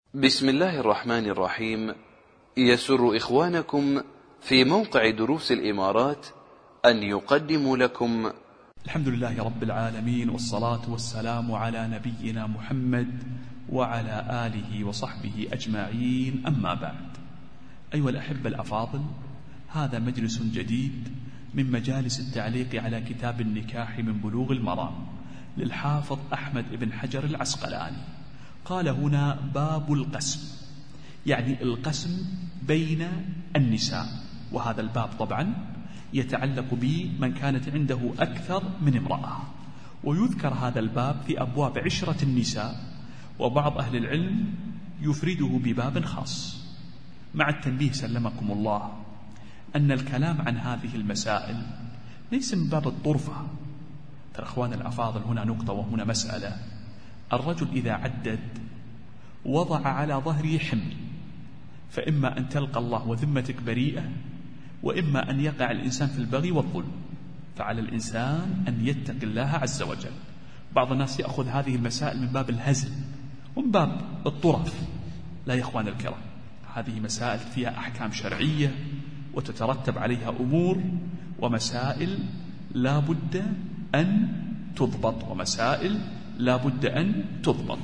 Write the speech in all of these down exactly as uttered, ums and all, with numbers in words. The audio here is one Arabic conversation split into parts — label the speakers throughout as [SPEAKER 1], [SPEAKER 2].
[SPEAKER 1] بسم الله الرحمن الرحيم. يسر إخوانكم في موقع دروس الإمارات أن يقدموا لكم
[SPEAKER 2] الحمد لله رب العالمين، والصلاة والسلام على نبينا محمد وعلى آله وصحبه أجمعين، أما بعد. أيها الأحبة الأفاضل، هذا مجلس جديد من مجالس التعليق على كتاب النكاح من بلوغ المرام للحافظ أحمد بن حجر العسقلاني. قال هنا باب القسم، يعني القسم بين النساء، وهذا الباب طبعا يتعلق بمن كانت عنده أكثر من امرأة، ويذكر هذا الباب في أبواب عشرة النساء، وبعض أهل العلم يفرده بباب خاص، مع التنبيه سلمكم الله أن الكلام عن هذه المسائل ليس من باب الطرفة. ترى أخوان الأفاضل، هنا نقطة وهنا مسألة. الرجل إذا عدد وضع على ظهره حمل، فإما أن تلقى الله وذمتك بريئة، وإما أن يقع الإنسان في البغي والظلم، فعلى الإنسان أن يتقي الله عز وجل. بعض الناس يأخذ هذه المسائل من باب الهزل ومن باب الطرف. لا يا إخوان الكرام، هذه مسائل فيها أحكام شرعية وتترتب عليها أمور ومسائل لا بد أن تضبط، ومسائل لا بد أن تضبط.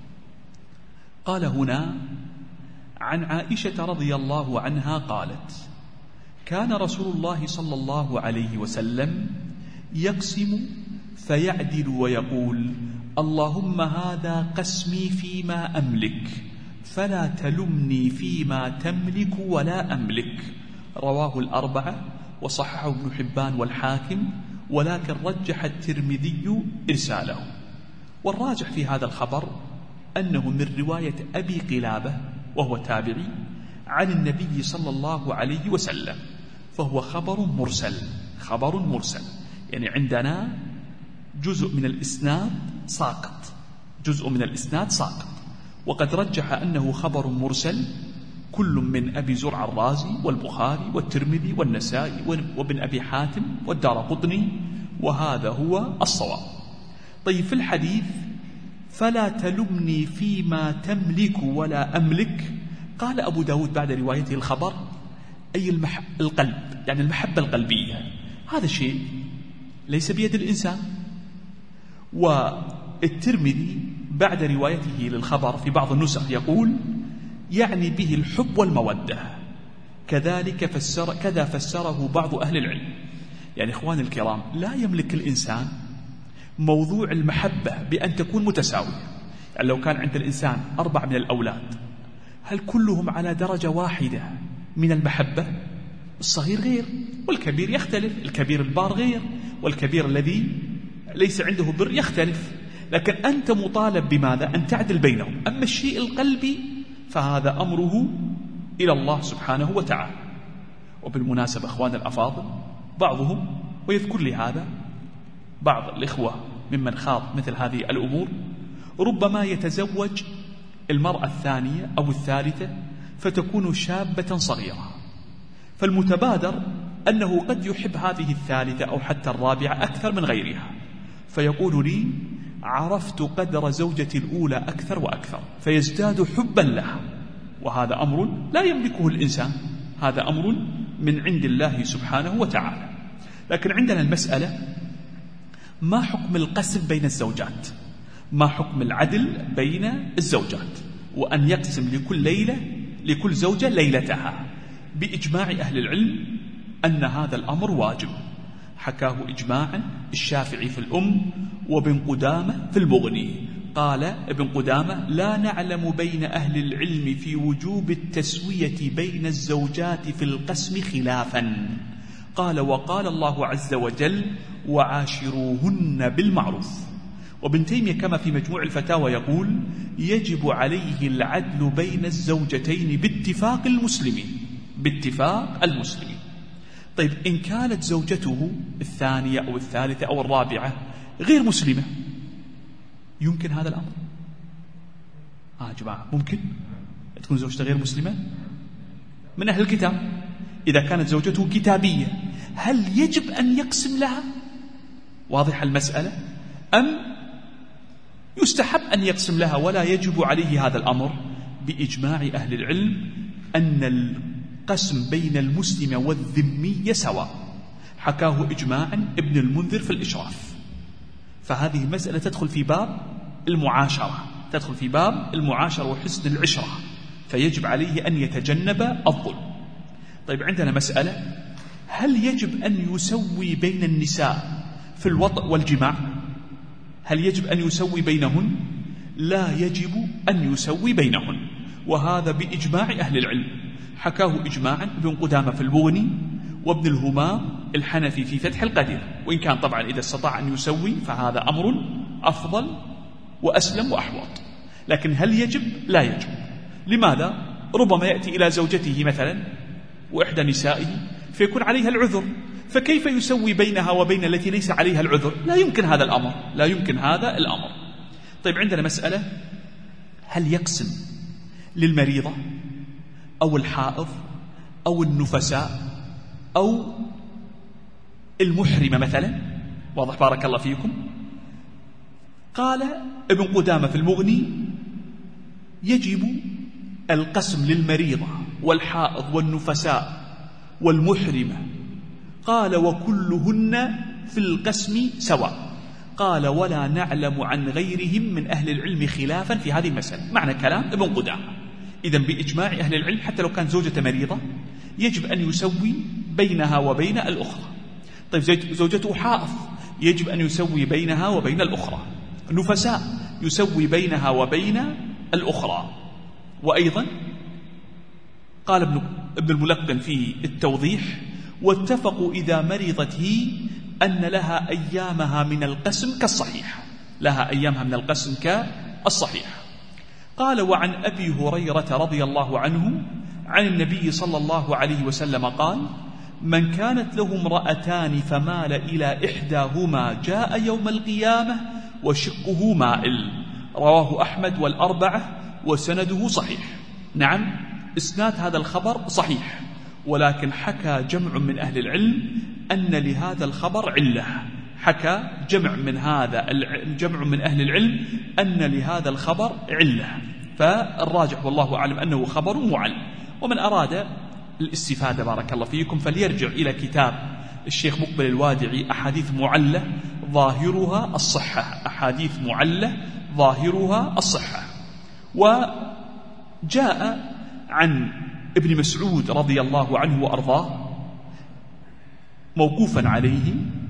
[SPEAKER 2] قال هنا عن عائشة رضي الله عنها قالت: كان رسول الله صلى الله عليه وسلم يقسم فيعدل ويقول: اللهم هذا قسمي فيما أملك فلا تلمني فيما تملك ولا أملك. رواه الأربعة وصححه ابن حبان والحاكم، ولكن رجح الترمذي إرساله. والراجح في هذا الخبر أنه من رواية أبي قلابة وهو تابعي عن النبي صلى الله عليه وسلم، فهو خبر مرسل. خبر مرسل يعني عندنا جزء من الإسناد ساقط، جزء من الإسناد ساقط. وقد رجح أنه خبر مرسل كل من أبي زرع الرازي والبخاري والترمذي والنسائي وابن أبي حاتم والدارقطني، وهذا هو الصواب. طيب، في الحديث فلا تلمني فيما تملك ولا أملك، قال أبو داود بعد روايته الخبر أي المح... القلب، يعني المحبة القلبية. هذا شيء ليس بيد الإنسان. والترمذي بعد روايته للخبر في بعض النسخ يقول يعني به الحب والمودة. كذلك فسر كذا فسره بعض أهل العلم. يعني إخوان الكرام، لا يملك الإنسان موضوع المحبة بأن تكون متساوية. يعني لو كان عند الإنسان أربع من الأولاد، هل كلهم على درجة واحدة من المحبة؟ الصغير غير والكبير يختلف، الكبير البار غير والكبير الذي ليس عنده بر يختلف. لكن أنت مطالب بماذا؟ أن تعدل بينهم. أما الشيء القلبي فهذا أمره إلى الله سبحانه وتعالى. وبالمناسبة أخوان الأفاضل، بعضهم ويذكر لي هذا بعض الإخوة ممن خاض مثل هذه الأمور، ربما يتزوج المرأة الثانية أو الثالثة فتكون شابة صغيرة، فالمتبادر أنه قد يحب هذه الثالثة أو حتى الرابعة أكثر من غيرها، فيقول لي: عرفت قدر زوجتي الأولى أكثر وأكثر، فيزداد حبا لها. وهذا أمر لا يملكه الإنسان، هذا أمر من عند الله سبحانه وتعالى. لكن عندنا المسألة: ما حكم القسم بين الزوجات؟ ما حكم العدل بين الزوجات؟ وأن يقسم لكل ليلة لكل زوجة ليلتها. بإجماع أهل العلم أن هذا الأمر واجب، حكاه إجماعا الشافعي في الأم وابن قدامة في المغني. قال ابن قدامة: لا نعلم بين أهل العلم في وجوب التسوية بين الزوجات في القسم خلافا. قال: وقال الله عز وجل: وعاشروهن بالمعروف. وابن تيمية كما في مجموع الفتاوى يقول: يجب عليه العدل بين الزوجتين باتفاق المسلمين، باتفاق المسلمين. طيب، إن كانت زوجته الثانية أو الثالثة أو الرابعة غير مسلمة، يمكن هذا الأمر؟ آه جماعة، ممكن تكون زوجته غير مسلمة من أهل الكتاب. إذا كانت زوجته كتابية، هل يجب أن يقسم لها؟ واضح المسألة؟ أم يستحب أن يقسم لها ولا يجب عليه هذا الأمر؟ بإجماع أهل العلم أن القسم بين المسلم والذمي سواء، حكاه إجماعا ابن المنذر في الإشراف. فهذه المسألة تدخل في باب المعاشرة، تدخل في باب المعاشرة وحسن العشرة، فيجب عليه أن يتجنب الظلم. طيب عندنا مسألة: هل يجب أن يسوي بين النساء في الوطء والجماع؟ هل يجب أن يسوي بينهن؟ لا يجب أن يسوي بينهن، وهذا بإجماع أهل العلم، حكاه إجماعا ابن قدامة في المغني وابن الهمام الحنفي في فتح القدير، وإن كان طبعا إذا استطاع أن يسوي فهذا أمر أفضل وأسلم وأحوط. لكن هل يجب؟ لا يجب. لماذا؟ ربما يأتي إلى زوجته مثلا وإحدى نسائه فيكون عليها العذر، فكيف يسوي بينها وبين التي ليس عليها العذر؟ لا يمكن هذا الأمر، لا يمكن هذا الأمر. طيب عندنا مسألة: هل يقسم للمريضة أو الحائض أو النفساء أو المحرمة مثلا؟ واضح بارك الله فيكم. قال ابن قدامة في المغني: يجب القسم للمريضة والحائض والنفساء والمحرمة. قال: وكلهن في القسم سواء. قال: ولا نعلم عن غيرهم من أهل العلم خلافا في هذه المسألة. معنى كلام ابن قدامة. إذن بإجماع أهل العلم حتى لو كان زوجة مريضة يجب أن يسوي بينها وبين الأخرى. طيب زوجته حائض يجب أن يسوي بينها وبين الأخرى. نفساء يسوي بينها وبين الأخرى. وأيضا قال ابن ابن الملقن في التوضيح: واتفقوا إذا مرضت هي أن لها أيامها من القسم كالصحيح، لها أيامها من القسم كالصحيح. قال: وعن أبي هريرة رضي الله عنه عن النبي صلى الله عليه وسلم قال: من كانت له امرأتان فمال إلى إحداهما جاء يوم القيامة وشقه مائل. رواه أحمد والأربعة وسنده صحيح. نعم، إسناد هذا الخبر صحيح، ولكن حكى جمع من أهل العلم أن لهذا الخبر علة. حكى جمع من هذا الجمع من أهل العلم أن لهذا الخبر علة، فالراجح والله أعلم أنه خبر معل. ومن أراد الاستفادة بارك الله فيكم فليرجع إلى كتاب الشيخ مقبل الوادعي أحاديث معلة ظاهرها الصحة، أحاديث معلة ظاهرها الصحة. وجاء عن ابن مسعود رضي الله عنه وأرضاه موقوفا عليه،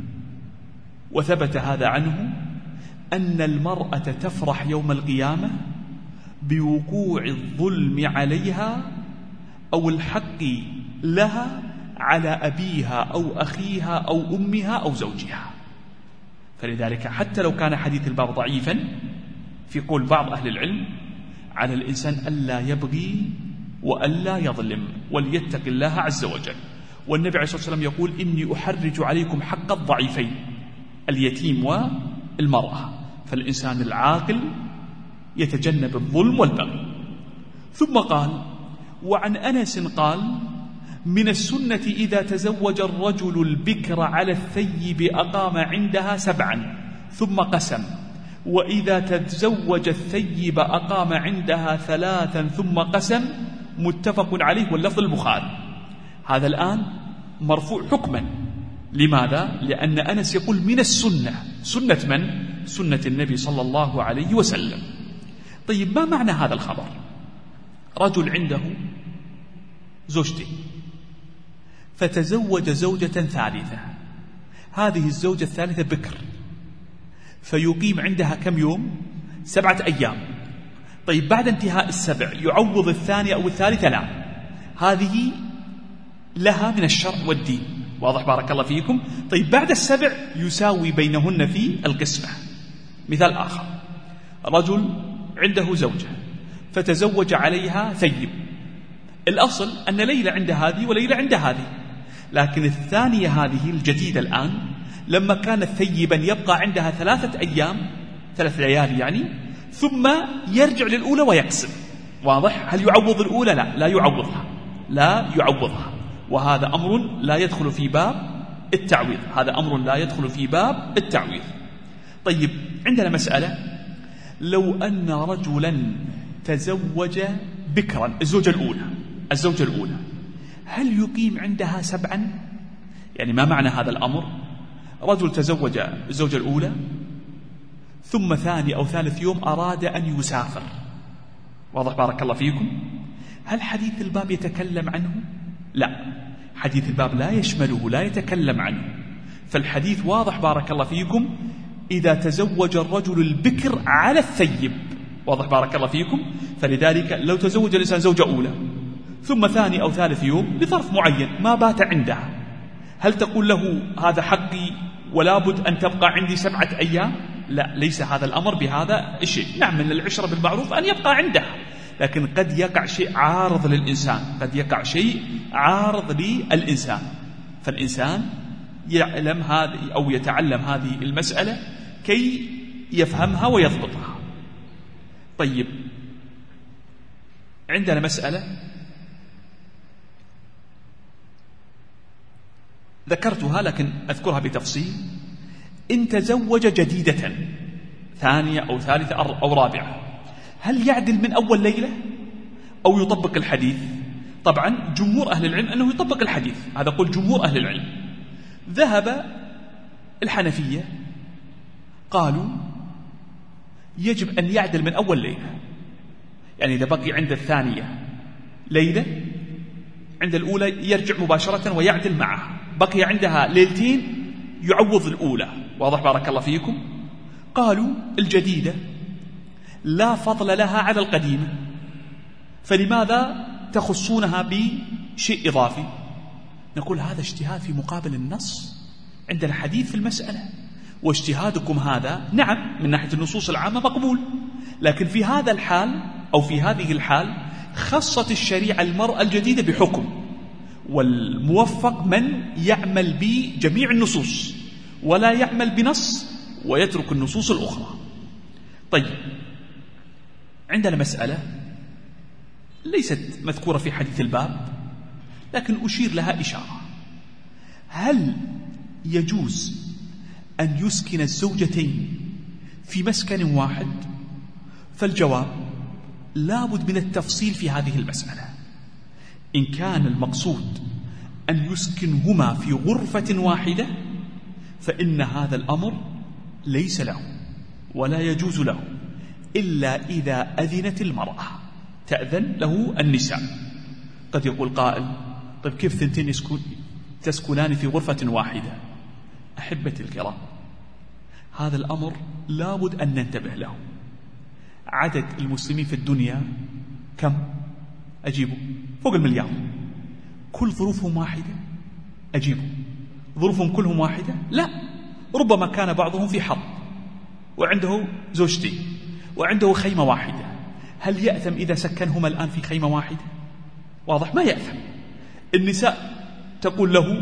[SPEAKER 2] وثبت هذا عنه، أن المرأة تفرح يوم القيامة بوقوع الظلم عليها أو الحق لها على أبيها أو أخيها أو أمها أو زوجها. فلذلك حتى لو كان حديث الباب ضعيفا في قول بعض أهل العلم، على الإنسان ألا يبغي وألا يظلم وليتق الله عز وجل. والنبي عليه الصلاة والسلام يقول: إني أحرج عليكم حق الضعيفين اليتيم والمرأة. فالإنسان العاقل يتجنب الظلم والبغي. ثم قال: وعن أنس قال: من السنة إذا تزوج الرجل البكر على الثيب أقام عندها سبعا ثم قسم، وإذا تزوج الثيب أقام عندها ثلاثا ثم قسم. متفق عليه واللفظ البخاري. هذا الآن مرفوع حكما. لماذا؟ لأن أنس يقول من السنة. سنة من؟ سنة النبي صلى الله عليه وسلم. طيب ما معنى هذا الخبر؟ رجل عنده زوجتين فتزوج زوجة ثالثة، هذه الزوجة الثالثة بكر، فيقيم عندها كم يوم؟ سبعة أيام. طيب بعد انتهاء السبع يعوض الثانية أو الثالثة؟ لا، هذه لها من الشرع والدين. واضح بارك الله فيكم. طيب بعد السبع يساوي بينهن في القسمة. مثال آخر: رجل عنده زوجة فتزوج عليها ثيب، الأصل أن ليلة عند هذه وليلة عند هذه، لكن الثانية هذه الجديدة الآن لما كانت ثيبا يبقى عندها ثلاثة أيام، ثلاث ليالي يعني، ثم يرجع للأولى ويقسم. واضح؟ هل يعوض الأولى؟ لا، لا يعوضها، لا يعوضها. وهذا أمر لا يدخل في باب التعويض، هذا أمر لا يدخل في باب التعويض. طيب عندنا مسألة: لو أن رجلا تزوج بكرا الزوجة الأولى الزوجة الأولى هل يقيم عندها سبعا؟ يعني ما معنى هذا الأمر؟ رجل تزوج الزوجة الأولى ثم ثاني أو ثالث يوم أراد أن يسافر، واضح بارك الله فيكم؟ هل حديث الباب يتكلم عنه؟ لا، حديث الباب لا يشمله، لا يتكلم عنه. فالحديث واضح بارك الله فيكم إذا تزوج الرجل البكر على الثيب، واضح بارك الله فيكم؟ فلذلك لو تزوج الإنسان زوجة أولى ثم ثاني أو ثالث يوم لظرف معين ما بات عندها، هل تقول له هذا حقي ولا بد أن تبقى عندي سبعة أيام؟ لا، ليس هذا الأمر بهذا الشيء. نعم، من العشرة بالمعروف أن يبقى عندها، لكن قد يقع شيء عارض للإنسان، قد يقع شيء عارض للإنسان، فالإنسان يعلم هذه أو يتعلم هذه المسألة كي يفهمها ويضبطها. طيب، عندنا مسألة ذكرتها لكن أذكرها بتفصيل. إن تزوج جديدة ثانية أو ثالثة أو رابعة، هل يعدل من أول ليلة أو يطبق الحديث؟ طبعا جمهور أهل العلم أنه يطبق الحديث، هذا قول جمهور أهل العلم. ذهب الحنفية قالوا يجب أن يعدل من أول ليلة، يعني إذا بقي عند الثانية ليلة عند الأولى يرجع مباشرة ويعدل معها، بقي عندها ليلتين يعوض الأولى، واضح بارك الله فيكم؟ قالوا الجديدة لا فضل لها على القديمة، فلماذا تخصونها بشيء إضافي؟ نقول هذا اجتهاد في مقابل النص، عندنا حديث في المسألة، واجتهادكم هذا نعم من ناحية النصوص العامة مقبول، لكن في هذا الحال أو في هذه الحال خصت الشريعة المرأة الجديدة بحكم، والموفق من يعمل بجميع النصوص ولا يعمل بنص ويترك النصوص الأخرى. طيب، عندنا مسألة ليست مذكورة في حديث الباب لكن أشير لها إشارة. هل يجوز أن يسكن الزوجتين في مسكن واحد؟ فالجواب لابد من التفصيل في هذه المسألة. إن كان المقصود أن يسكنهما في غرفة واحدة فإن هذا الأمر ليس له ولا يجوز له إلا إذا أذنت المرأة، تأذن له النساء. قد يقول قائل طيب كيف ثنتين يسكن تسكنان في غرفة واحدة؟ أحبتي الكرام، هذا الأمر لابد أن ننتبه له. عدد المسلمين في الدنيا كم؟ أجيبوا فوق المليار. كل ظروفهم واحدة؟ أجيبوا ظروفهم كلهم واحدة؟ لا، ربما كان بعضهم في حرب وعنده زوجتين وعنده خيمة واحدة، هل يأثم إذا سكنهما الآن في خيمة واحدة؟ واضح، ما يأثم. النساء تقول له،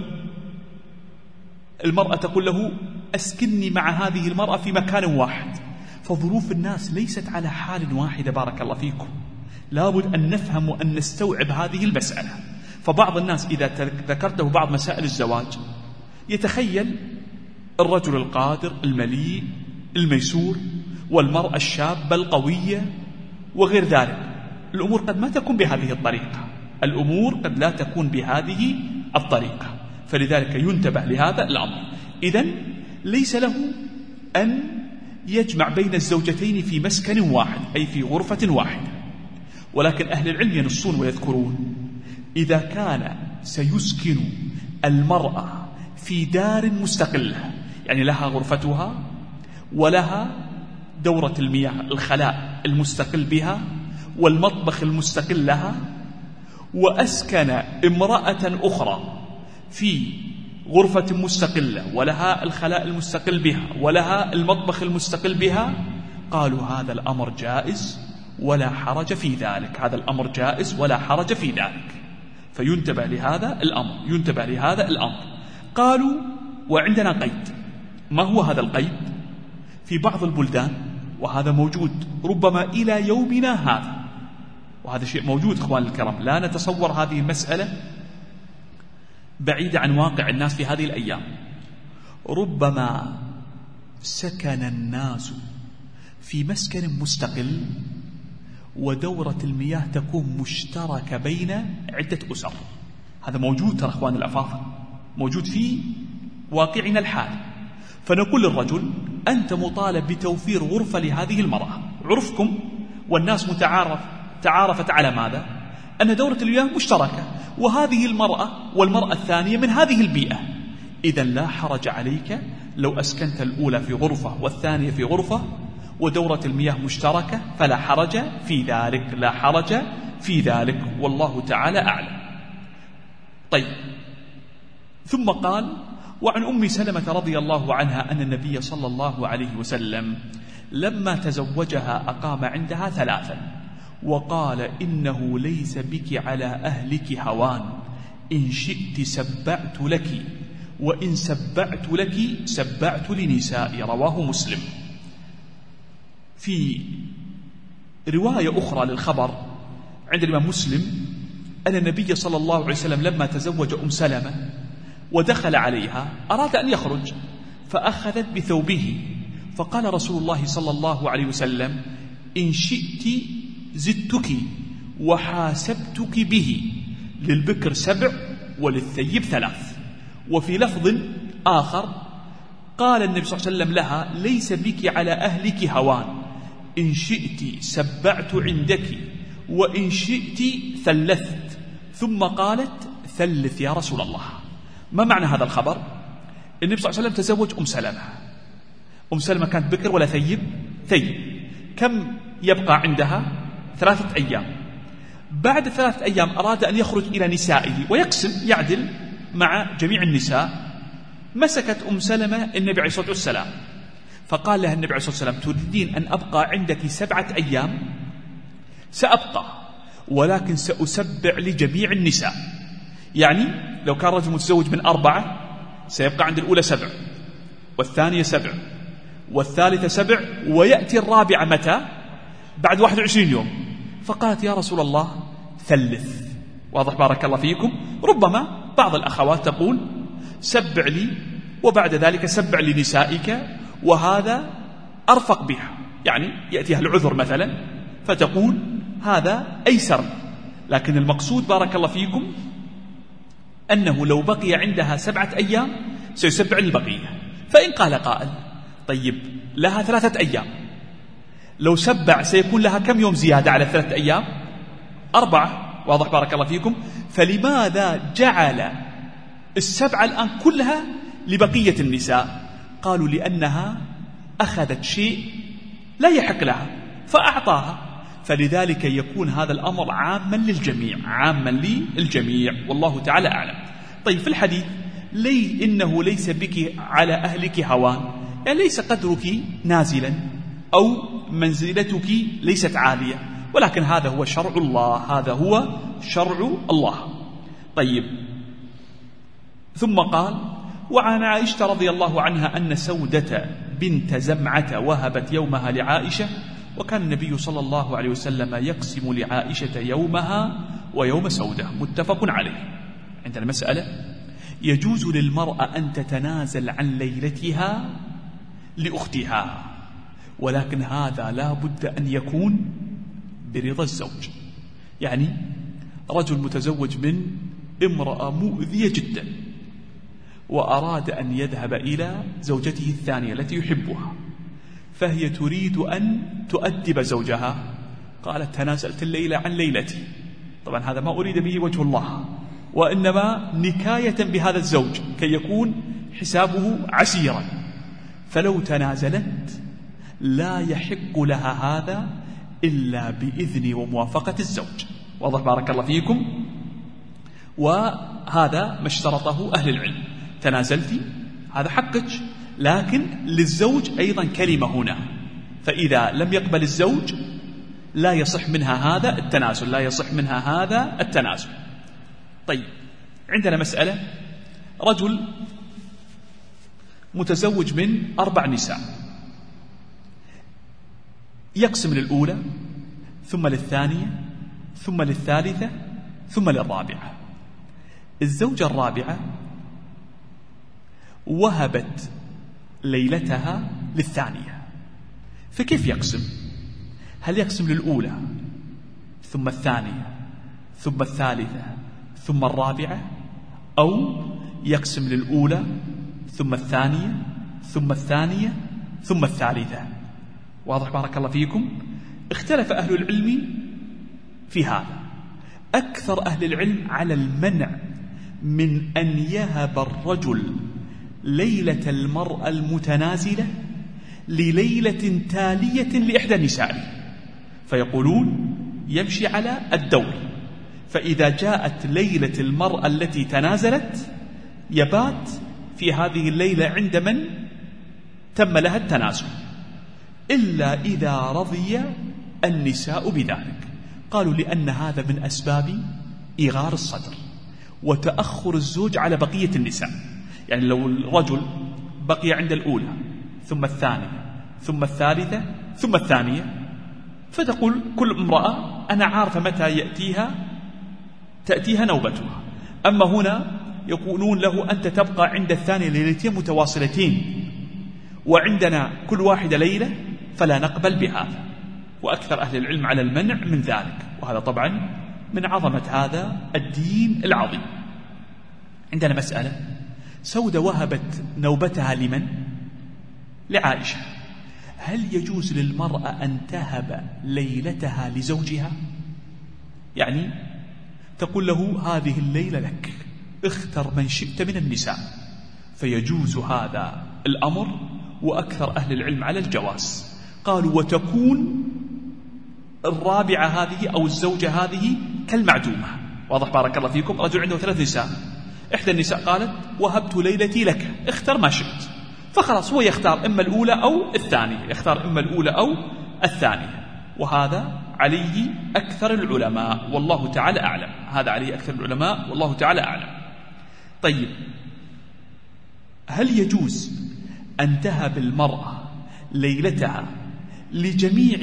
[SPEAKER 2] المرأة تقول له أسكنني مع هذه المرأة في مكان واحد، فظروف الناس ليست على حال واحدة بارك الله فيكم، لابد أن نفهم وأن نستوعب هذه المسألة. فبعض الناس إذا ذكرته بعض مسائل الزواج يتخيل الرجل القادر المليء الميسور والمرأة الشابة القوية وغير ذلك. الأمور قد ما تكون بهذه الطريقة، الأمور قد لا تكون بهذه الطريقة، فلذلك ينتبه لهذا الأمر. إذن ليس له أن يجمع بين الزوجتين في مسكن واحد أي في غرفة واحدة، ولكن أهل العلم ينصون ويذكرون إذا كان سيسكن المرأة في دار مستقلة، يعني لها غرفتها ولها دورة المياه الخلاء المستقل بها والمطبخ المستقل لها، وأسكن امرأة أخرى في غرفة مستقلة ولها الخلاء المستقل بها ولها المطبخ المستقل بها، قالوا هذا الأمر جائز ولا حرج في ذلك، هذا الأمر جائز ولا حرج في ذلك، فينتبه لهذا الأمر، ينتبه لهذا الأمر. قالوا وعندنا قيد. ما هو هذا القيد؟ في بعض البلدان وهذا موجود ربما إلى يومنا هذا، وهذا شيء موجود إخوان الكرام، لا نتصور هذه المسألة بعيدة عن واقع الناس في هذه الأيام. ربما سكن الناس في مسكن مستقل ودورة المياه تكون مشتركة بين عدة أسر. هذا موجود ترى أخوان الأفاضل، موجود في واقعنا الحالي. فنقول للرجل أنت مطالب بتوفير غرفة لهذه المرأة، عرفكم والناس متعارف تعارفت على ماذا؟ أن دورة المياه مشتركة، وهذه المرأة والمرأة الثانية من هذه البيئة. إذن لا حرج عليك لو أسكنت الأولى في غرفة والثانية في غرفة ودورة المياه مشتركة، فلا حرج في ذلك، لا حرج في ذلك، والله تعالى أعلم. طيب، ثم قال: وعن أم سلمة رضي الله عنها أن النبي صلى الله عليه وسلم لما تزوجها أقام عندها ثلاثا، وقال: إنه ليس بك على أهلك هوان، إن شئت سبعت لك، وإن سبعت لك سبعت لنسائي. رواه مسلم. في رواية أخرى للخبر عند الإمام مسلم أن النبي صلى الله عليه وسلم لما تزوج أم سلمة ودخل عليها أراد أن يخرج، فأخذت بثوبه، فقال رسول الله صلى الله عليه وسلم: إن شئت زدتك وحاسبتك به، للبكر سبع وللثيب ثلاث. وفي لفظ آخر قال النبي صلى الله عليه وسلم لها: ليس بك على أهلك هوان، إن شئت سبعت عندك، وإن شئت ثلثت. ثم قالت: ثلث يا رسول الله. ما معنى هذا الخبر؟ النبي صلى الله عليه وسلم تزوج أم سلمة. أم سلمة كانت بكر ولا ثيب؟ ثيب. كم يبقى عندها؟ ثلاثة أيام. بعد ثلاثة أيام أراد أن يخرج إلى نسائه ويقسم، يعدل مع جميع النساء. مسكت أم سلمة النبي عليه الصلاة والسلام، فقال لها النبي عليه الصلاة والسلام: تريدين أن أبقى عندك سبعة أيام؟ سأبقى، ولكن سأسبع لجميع النساء. يعني لو كان رجل متزوج من أربعة سيبقى عند الأولى سبع، والثانية سبع، والثالثة سبع، ويأتي الرابعة متى؟ بعد واحد وعشرين يوم. فقالت: يا رسول الله ثلث. واضح بارك الله فيكم؟ ربما بعض الأخوات تقول: سبع لي وبعد ذلك سبع لنسائك، وهذا أرفق بها، يعني يأتيها العذر مثلا فتقول هذا أيسر. لكن المقصود بارك الله فيكم أنه لو بقي عندها سبعة أيام سيسبع البقية. فإن قال قائل: طيب لها ثلاثة أيام، لو سبع سيكون لها كم يوم زيادة على ثلاثة أيام؟ أربعة. واضح بارك الله فيكم؟ فلماذا جعل السبعة الآن كلها لبقية النساء؟ قالوا: لأنها أخذت شيء لا يحق لها فأعطاها، فلذلك يكون هذا الأمر عاما للجميع، عاما للجميع، والله تعالى أعلم. طيب، في الحديث: لي إنه ليس بك على أهلك هوان، يعني ليس قدرك نازلا أو منزلتك ليست عالية، ولكن هذا هو شرع الله، هذا هو شرع الله. طيب، ثم قال: وعن عائشة رضي الله عنها أن سودة بنت زمعة وهبت يومها لعائشة، وكان النبي صلى الله عليه وسلم يقسم لعائشة يومها ويوم سودة. متفق عليه. عندنا مسألة: يجوز للمرأة أن تتنازل عن ليلتها لأختها، ولكن هذا لا بد أن يكون برضا الزوج. يعني رجل متزوج من امرأة مؤذية جدا وأراد أن يذهب إلى زوجته الثانية التي يحبها، فهي تريد أن تؤدب زوجها، قالت: تنازلت الليلة عن ليلتي. طبعا هذا ما أريد به وجه الله، وإنما نكاية بهذا الزوج كي يكون حسابه عسيرا. فلو تنازلت لا يحق لها هذا إلا بإذن وموافقة الزوج. واضح بارك الله فيكم؟ وهذا ما اشترطه أهل العلم. تنازلتي هذا حقك، لكن للزوج أيضا كلمة هنا، فإذا لم يقبل الزوج لا يصح منها هذا التنازل، لا يصح منها هذا التنازل. طيب، عندنا مسألة: رجل متزوج من أربع نساء، يقسم للأولى ثم للثانية ثم للثالثة ثم للرابعة. الزوجة الرابعة وهبت ليلتها للثانية، فكيف يقسم؟ هل يقسم للأولى ثم الثانية ثم الثالثة ثم الرابعة، أو يقسم للأولى ثم الثانية ثم الثانية ثم الثالثة. واضح بارك الله فيكم؟ اختلف أهل العلم في هذا. أكثر أهل العلم على المنع من أن يهب الرجل ليلة المرأة المتنازلة لليلة تالية لإحدى نسائه، فيقولون يمشي على الدور، فإذا جاءت ليلة المرأة التي تنازلت يبات في هذه الليلة عند من تم لها التنازل، إلا إذا رضي النساء بذلك. قالوا لأن هذا من أسباب إغار الصدر وتأخر الزوج على بقية النساء. يعني لو الرجل بقي عند الأولى ثم الثانية ثم الثالثة ثم الثانية، فتقول كل امرأة أنا عارفة متى يأتيها تأتيها نوبتها. أما هنا يقولون له أنت تبقى عند الثانية ليلتين متواصلتين وعندنا كل واحدة ليلة، فلا نقبل بهذا. وأكثر أهل العلم على المنع من ذلك، وهذا طبعا من عظمة هذا الدين العظيم. عندنا مسألة، سودة وهبت نوبتها لمن؟ لعائشة. هل يجوز للمرأة أن تهب ليلتها لزوجها؟ يعني تقول له هذه الليلة لك، اختر من شئت من النساء، فيجوز هذا الأمر، وأكثر أهل العلم على الجواز. قالوا وتكون الرابعة هذه أو الزوجة هذه كالمعدومة. واضح بارك الله فيكم؟ رجل عنده ثلاث نساء، إحدى النساء قالت وهبت ليلتي لك، اختر ما شئت، فخلاص هو يختار إما الأولى أو الثانية، يختار إما الأولى أو الثانية. وهذا عليه أكثر العلماء والله تعالى أعلم، هذا عليه أكثر العلماء والله تعالى أعلم. طيب، هل يجوز أن تهب المرأة ليلتها لجميع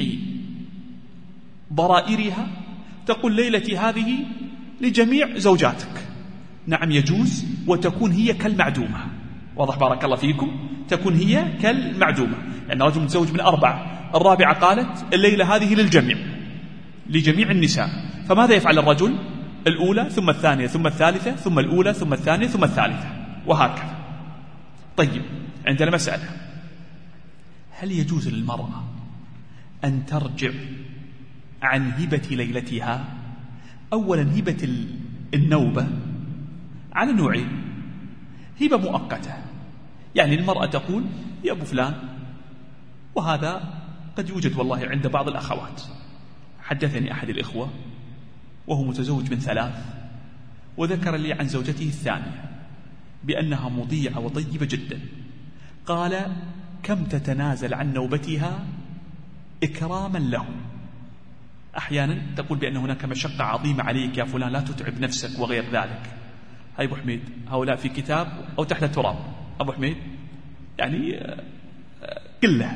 [SPEAKER 2] ضرائرها؟ تقول ليلتي هذه لجميع زوجاتك. نعم يجوز، وتكون هي كالمعدومة. واضح بارك الله فيكم؟ تكون هي كالمعدومة. يعني رجل متزوج من أربعة، الرابعة قالت الليلة هذه للجميع، لجميع النساء، فماذا يفعل الرجل؟ الأولى ثم الثانية ثم الثالثة ثم الأولى ثم الثانية ثم الثالثة، وهكذا. طيب، عندنا مسألة، هل يجوز للمرأة أن ترجع عن هبة ليلتها؟ أولا، هبة النوبة على نوعين: هبة مؤقتة، يعني المرأة تقول يا أبو فلان، وهذا قد يوجد والله عند بعض الأخوات. حدثني أحد الإخوة وهو متزوج من ثلاث، وذكر لي عن زوجته الثانية بأنها مضيعة وطيبة جدا. قال كم تتنازل عن نوبتها إكراما له. أحيانا تقول بأن هناك مشقة عظيمة عليك يا فلان، لا تتعب نفسك وغير ذلك. هاي أبو حميد، هؤلاء في كتاب أو تحت التراب. أبو حميد يعني قلة.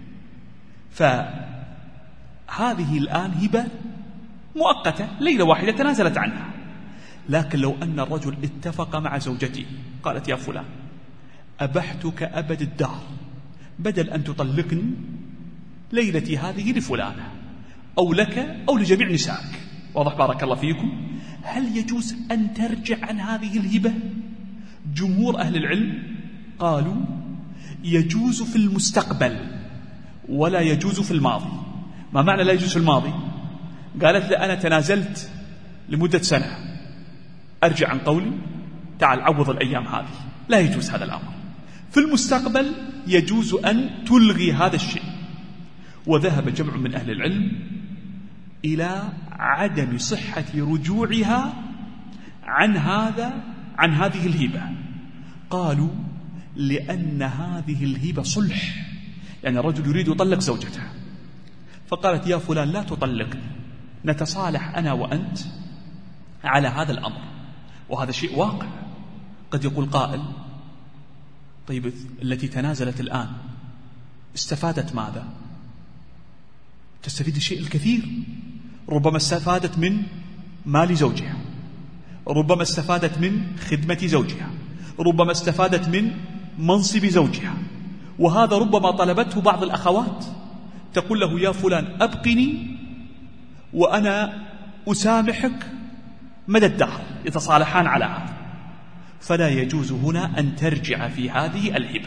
[SPEAKER 2] فهذه الآن هبة مؤقتة، ليلة واحدة تنازلت عنها. لكن لو أن الرجل اتفق مع زوجته، قالت يا فلان أبحتك أبد الدهر، بدل أن تطلقني ليلتي هذه لفلانة أو لك أو لجميع نسائك. واضح بارك الله فيكم؟ هل يجوز أن ترجع عن هذه الهبة؟ جمهور أهل العلم قالوا يجوز في المستقبل ولا يجوز في الماضي. ما معنى لا يجوز في الماضي؟ قالت لي أنا تنازلت لمدة سنة، أرجع عن قولي، تعال عوض الأيام هذه. لا يجوز هذا الأمر. في المستقبل يجوز أن تلغي هذا الشيء. وذهب جمع من أهل العلم إلى عدم صحة رجوعها عن هذا عن هذه الهبة. قالوا لأن هذه الهبة صلح، يعني الرجل يريد يطلق زوجته، فقالت يا فلان لا تطلقني، نتصالح أنا وأنت على هذا الأمر. وهذا شيء واقع. قد يقول قائل طيب التي تنازلت الآن استفادت ماذا؟ تستفيد الشيء الكثير. ربما استفادت من مال زوجها، ربما استفادت من خدمة زوجها، ربما استفادت من منصب زوجها. وهذا ربما طلبته بعض الأخوات، تقول له يا فلان أبقني وأنا أسامحك مدى الدهر، يتصالحان على هذا، فلا يجوز هنا أن ترجع في هذه الهبة،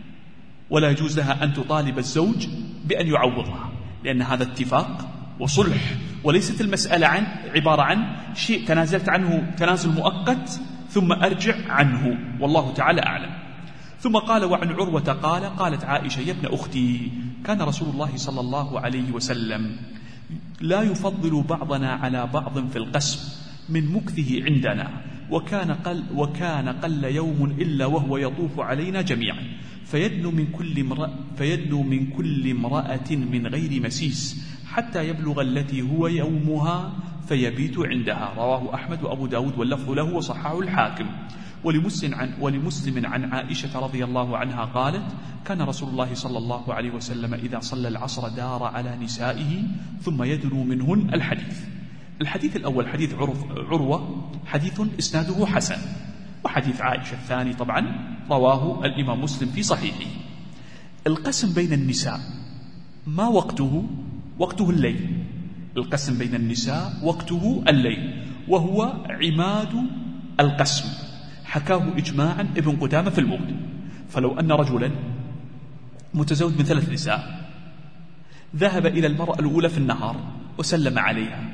[SPEAKER 2] ولا يجوز لها أن تطالب الزوج بأن يعوضها، لأن هذا اتفاق وصلح، وليست المسألة عن عبارة عن شيء تنازلت عنه تنازل مؤقت ثم أرجع عنه، والله تعالى أعلم. ثم قال: وعن عروة قال: قالت عائشة: يا ابن أختي، كان رسول الله صلى الله عليه وسلم لا يفضل بعضنا على بعض في القسم من مكثه عندنا، وكان قل, وكان قل يوم إلا وهو يطوف علينا جميعا، فيدنو من كل امرأة, فيدنو من كل امرأة من غير مسيس حتى يبلغ التي هو يومها فيبيت عندها. رواه أحمد وأبو داود واللفظ له وصححه الحاكم. ولمسلم عن, ولمسلم عن عائشة رضي الله عنها قالت: كان رسول الله صلى الله عليه وسلم إذا صلى العصر دار على نسائه ثم يدنو منهن. الحديث الحديث الأول حديث عروة حديث إسناده حسن، وحديث عائشة الثاني طبعا رواه الإمام مسلم في صحيحه. القسم بين النساء ما وقته؟ وقته الليل. القسم بين النساء وقته الليل، وهو عماد القسم، حكاه إجماعا ابن قدامة في المغني. فلو أن رجلا متزوج من ثلاث نساء ذهب إلى المرأة الأولى في النهار وسلم عليها،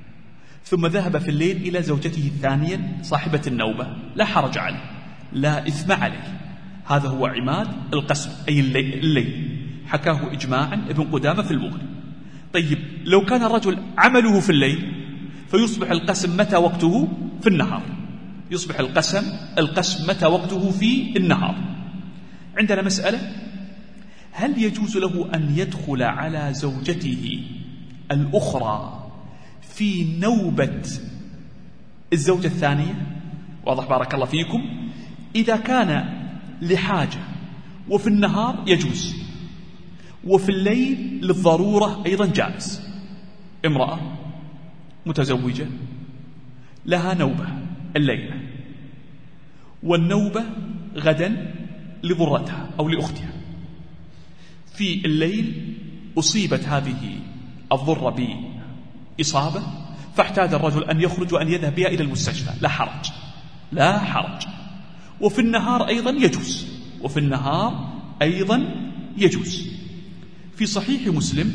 [SPEAKER 2] ثم ذهب في الليل إلى زوجته الثانية صاحبة النوبة، لا حرج عليه، لا إثم عليه. هذا هو عماد القسم، أي الليل, الليل. حكاه إجماعا ابن قدامة في المغني. طيب، لو كان الرجل عمله في الليل فيصبح القسم متى وقته؟ في النهار. يصبح القسم القسم متى وقته؟ في النهار. عندنا مسألة: هل يجوز له أن يدخل على زوجته الأخرى في نوبة الزوجة الثانية؟ واضح بارك الله فيكم. إذا كان لحاجة وفي النهار يجوز، وفي الليل للضرورة أيضا جائز. امرأة متزوجة لها نوبة الليلة، والنوبة غدا لضرتها أو لأختها، في الليل أصيبت هذه الضرة بإصابة فاحتاج الرجل أن يخرج وأن يذهب بها إلى المستشفى، لا حرج لا حرج. وفي النهار أيضا يجوز، وفي النهار أيضا يجوز. في صحيح مسلم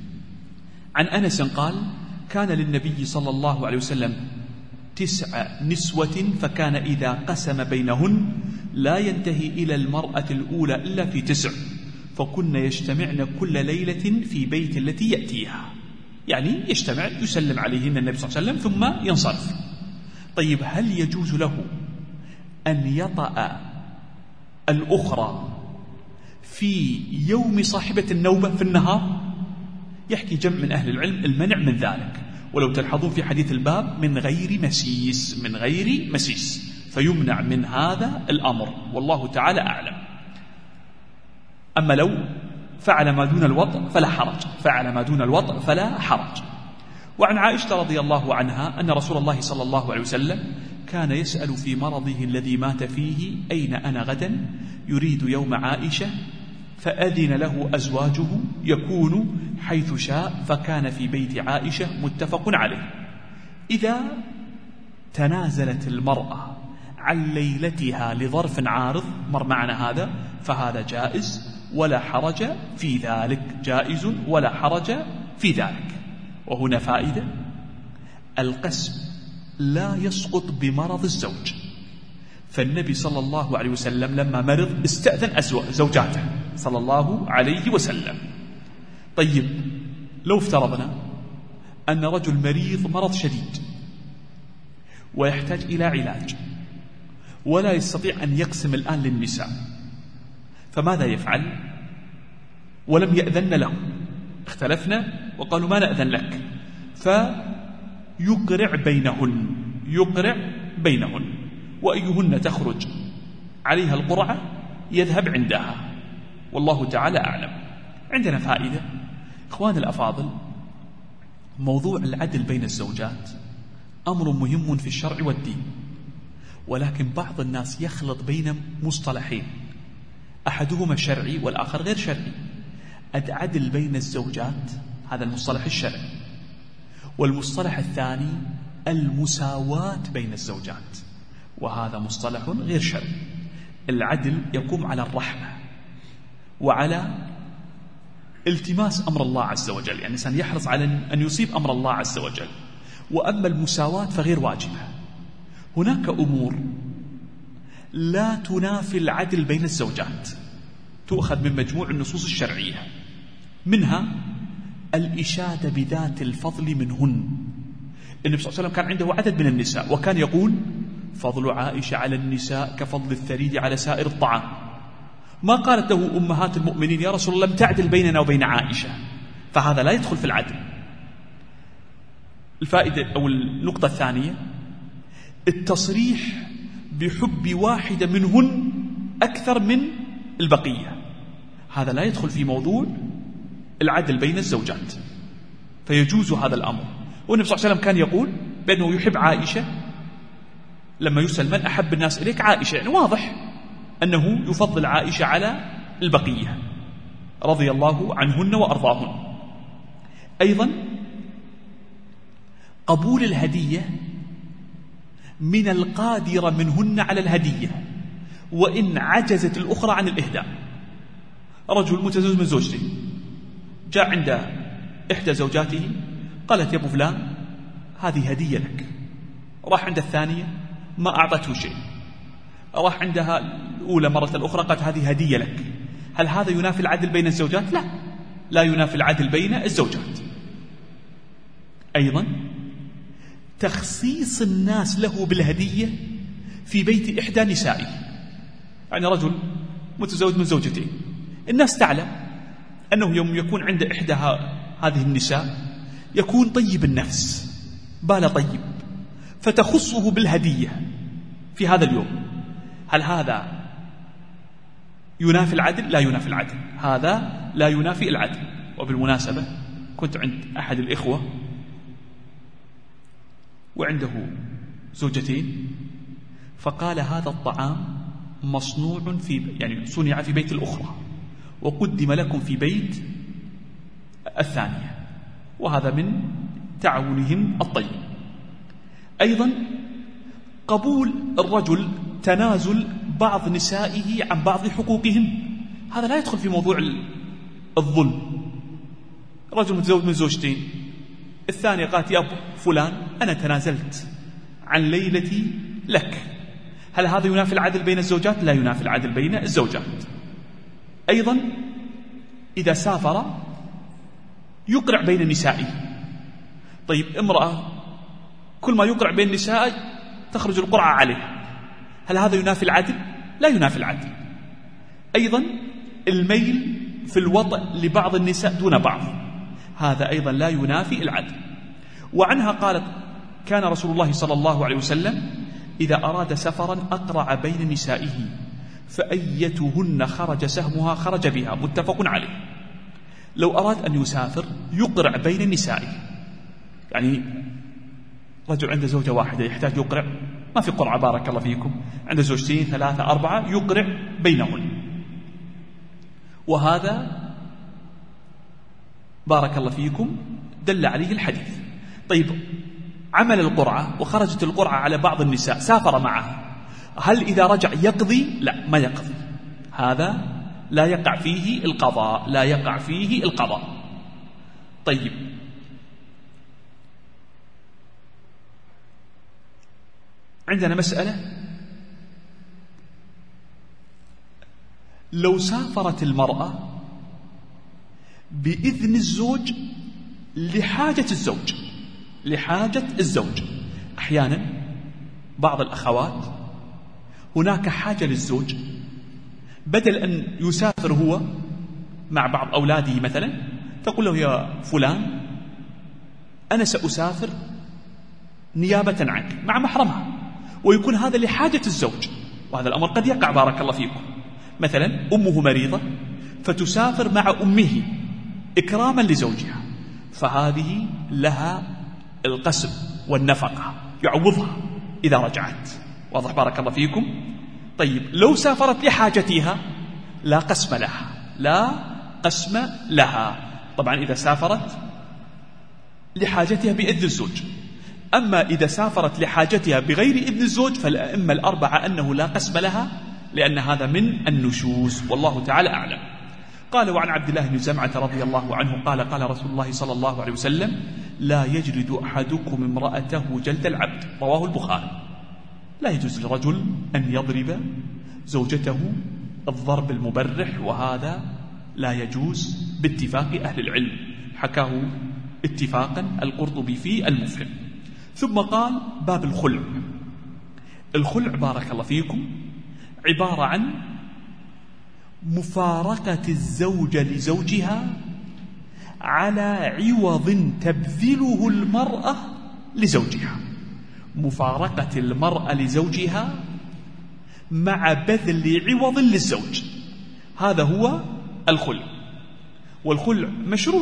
[SPEAKER 2] عن أنس قال: كان للنبي صلى الله عليه وسلم تسع نسوة، فكان إذا قسم بينهن لا ينتهي إلى المرأة الأولى إلا في تسع، فكن يجتمعن كل ليلة في بيت التي يأتيها، يعني يجتمع يسلم عليهن النبي صلى الله عليه وسلم ثم ينصرف. طيب، هل يجوز له أن يطأ الأخرى في يوم صاحبة النوبة في النهار؟ يحكي جمع من أهل العلم المنع من ذلك، ولو تلحظون في حديث الباب من غير مسيس، من غير مسيس، فيمنع من هذا الأمر، والله تعالى أعلم. أما لو فعل ما دون الوطء فلا حرج، فعل ما دون الوطء فلا حرج. وعن عائشة رضي الله عنها أن رسول الله صلى الله عليه وسلم كان يسأل في مرضه الذي مات فيه: أين أنا غدا؟ يريد يوم عائشة، فأذن له أزواجه يكون حيث شاء، فكان في بيت عائشة، متفق عليه. إذا تنازلت المرأة عن ليلتها لظرف عارض، مر معنا هذا، فهذا جائز ولا حرج في ذلك، جائز ولا حرج في ذلك. وهنا فائدة: القسم لا يسقط بمرض الزوج، فالنبي صلى الله عليه وسلم لما مرض استأذن زوجاته صلى الله عليه وسلم. طيب، لو افترضنا أن رجل مريض مرض شديد ويحتاج إلى علاج ولا يستطيع أن يقسم الآن للنساء، فماذا يفعل؟ ولم يأذن له، اختلفنا وقالوا ما نأذن لك، فيقرع بينهن، يقرع بينهن، وأيهن تخرج عليها القرعة يذهب عندها، والله تعالى أعلم. عندنا فائدة إخوان الأفاضل: موضوع العدل بين الزوجات أمر مهم في الشرع والدين، ولكن بعض الناس يخلط بين مصطلحين، أحدهما شرعي والآخر غير شرعي. العدل بين الزوجات هذا المصطلح الشرعي، والمصطلح الثاني المساواة بين الزوجات، وهذا مصطلح غير شرعي. العدل يقوم على الرحمة وعلى التماس أمر الله عز وجل، يعني الإنسان يحرص على أن يصيب أمر الله عز وجل. وأما المساواة فغير واجبة. هناك أمور لا تنافي العدل بين الزوجات، تؤخذ من مجموع النصوص الشرعية، منها الإشادة بذات الفضل منهن. النبي صلى الله عليه وسلم كان عنده عدد من النساء، وكان يقول فضل عائشة على النساء كفضل الثريد على سائر الطعام. ما قالت له أمهات المؤمنين يا رسول الله لم تعدل بيننا وبين عائشة، فهذا لا يدخل في العدل. الفائدة أو النقطة الثانية التصريح بحب واحدة منهن أكثر من البقية، هذا لا يدخل في موضوع العدل بين الزوجات، فيجوز هذا الأمر. والنبي صلى الله عليه وسلم كان يقول بأنه يحب عائشة، لما يسأل من أحب الناس إليك عائشة، يعني واضح أنه يفضل عائشة على البقية رضي الله عنهن وأرضاهن. أيضا قبول الهدية من القادر منهن على الهدية وإن عجزت الأخرى عن الإهداء. رجل متزوج من زوجته جاء عند إحدى زوجاته قالت يا أبو فلان هذه هدية لك، راح عند الثانية ما أعطته شيء، راح عندها الأولى مرة الأخرى قالت هذه هدية لك. هل هذا ينافي العدل بين الزوجات؟ لا، لا ينافي العدل بين الزوجات. أيضا تخصيص الناس له بالهدية في بيت إحدى نسائه، يعني رجل متزوج من زوجتين، الناس تعلم أنه يوم يكون عند إحدى هذه النساء يكون طيب النفس بال طيب، فتخصه بالهدية في هذا اليوم. هل هذا ينافي العدل؟ لا ينافي العدل، هذا لا ينافي العدل. وبالمناسبة كنت عند أحد الإخوة وعنده زوجتين، فقال هذا الطعام مصنوع في يعني صنع في بيت الأخرى وقدم لكم في بيت الثانية، وهذا من تعاونهم الطيب. أيضا قبول الرجل تنازل بعض نسائه عن بعض حقوقهم، هذا لا يدخل في موضوع الظلم. رجل متزوج من زوجتين، الثانية قالت يا فلان أنا تنازلت عن ليلتي لك، هل هذا ينافي العدل بين الزوجات؟ لا ينافي العدل بين الزوجات. أيضا إذا سافر يقرع بين نسائه. طيب امرأة كل ما يقرع بين نساء تخرج القرعة عليه، هل هذا ينافي العدل؟ لا ينافي العدل. أيضا الميل في الوضع لبعض النساء دون بعض، هذا أيضا لا ينافي العدل. وعنها قالت كان رسول الله صلى الله عليه وسلم إذا أراد سفرا أقرع بين نسائه فأيتهن خرج سهمها خرج بها، متفق عليه. لو أراد أن يسافر يقرع بين نسائه، يعني رجل عنده زوجة واحدة يحتاج يقرع، ما في قرعة بارك الله فيكم، عنده زوجتين ثلاثة أربعة يقرع بينهن، وهذا بارك الله فيكم دل عليه الحديث. طيب عمل القرعة وخرجت القرعة على بعض النساء، سافر معها، هل إذا رجع يقضي؟ لا، ما يقضي، هذا لا يقع فيه القضاء، لا يقع فيه القضاء. طيب عندنا مسألة، لو سافرت المرأة بإذن الزوج لحاجة الزوج لحاجة الزوج أحيانا بعض الأخوات هناك حاجة للزوج، بدل أن يسافر هو مع بعض أولاده مثلا، تقول له يا فلان أنا سأسافر نيابة عنك مع محرمها، ويكون هذا لحاجة الزوج، وهذا الأمر قد يقع بارك الله فيكم. مثلا أمه مريضة فتسافر مع أمه إكراما لزوجها، فهذه لها القسم والنفقة يعوضها إذا رجعت، واضح بارك الله فيكم. طيب لو سافرت لحاجتها لا قسم لها، لا قسم لها. طبعا إذا سافرت لحاجتها بإذن الزوج. أما إذا سافرت لحاجتها بغير إذن الزوج فالأئمة الأربعة أنه لا قسم لها، لأن هذا من النشوز، والله تعالى أعلم. قال: وعن عبد الله بن زمعة رضي الله عنه قال: قال رسول الله صلى الله عليه وسلم: لا يجلد أحدكم امرأته جلد العبد. رواه البخاري. لا يجوز لرجل أن يضرب زوجته الضرب المبرح، وهذا لا يجوز باتفاق أهل العلم، حكاه اتفاقا القرطبي في المفهم. ثم قال: باب الخلع. الخلع بارك الله فيكم عبارة عن مفارقة الزوجة لزوجها على عوض تبذله المرأة لزوجها، مفارقة المرأة لزوجها مع بذل عوض للزوج، هذا هو الخلع. والخلع مشروع،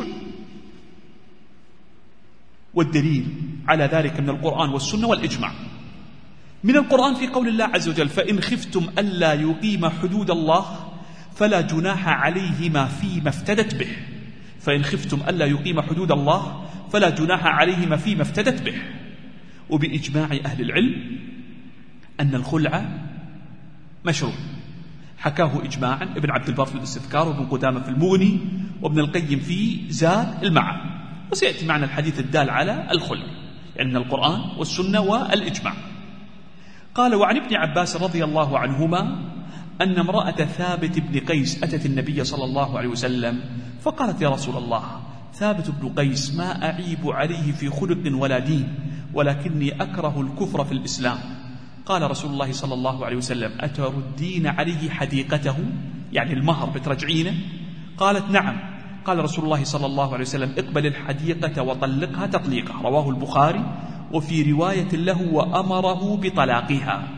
[SPEAKER 2] والدليل على ذلك من القرآن والسنة والإجماع. من القرآن في قول الله عز وجل: فإن خفتم ألا يقيم حدود الله فلا جناح عليهما فيما افتدت به. فإن خفتم ألا يقيم حدود الله فلا جناح عليهما فيما افتدت به. وبإجماع أهل العلم أن الخلع مشروع، حكاه إجماعا ابن عبد البر في الاستذكار، وابن قدامة في المغني، وابن القيم في زاد المعاد. وسيأتي معنا الحديث الدال على الخلع، يعني من القرآن والسنة والإجماع. قال: وعن ابن عباس رضي الله عنهما أن امرأة ثابت بن قيس أتت النبي صلى الله عليه وسلم فقالت: يا رسول الله، ثابت بن قيس ما أعيب عليه في خلق ولا دين، ولكني أكره الكفر في الإسلام. قال رسول الله صلى الله عليه وسلم: أتردين عليه حديقته، يعني المهر بترجعينه؟ قالت: نعم. قال رسول الله صلى الله عليه وسلم: اقبل الحديقة وطلقها تطليقة. رواه البخاري. وفي رواية له: وأمره بطلاقها.